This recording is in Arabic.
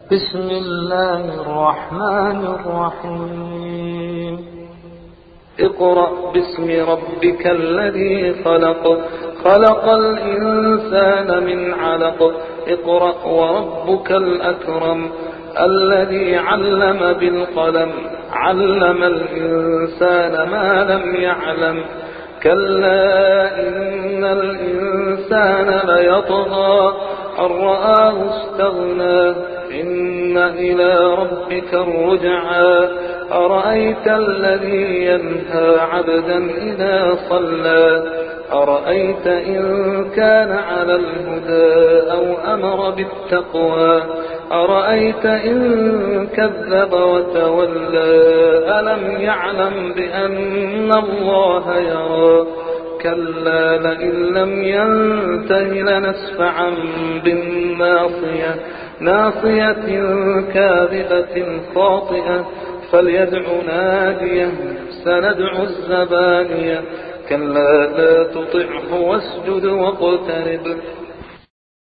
بسم الله الرحمن الرحيم اقرأ باسم ربك الذي خلق خلق الإنسان من علق اقرأ وربك الأكرم الذي علم بالقلم علم الإنسان ما لم يعلم كلا إن الإنسان ليطغى أن رآه استغنى إن إلى ربك الرجعى أرأيت الذي ينهى عبدا إذا صلى أرأيت إن كان على الهدى أو أمر بالتقوى أرأيت إن كذب وتولى ألم يعلم بأن الله يرى كلا لئن لم ينته لنسفعا بالناصية ناصية كاذبة خاطئة فليدع ناديه سندع الزبانية كلا لا تطعه واسجد واقترب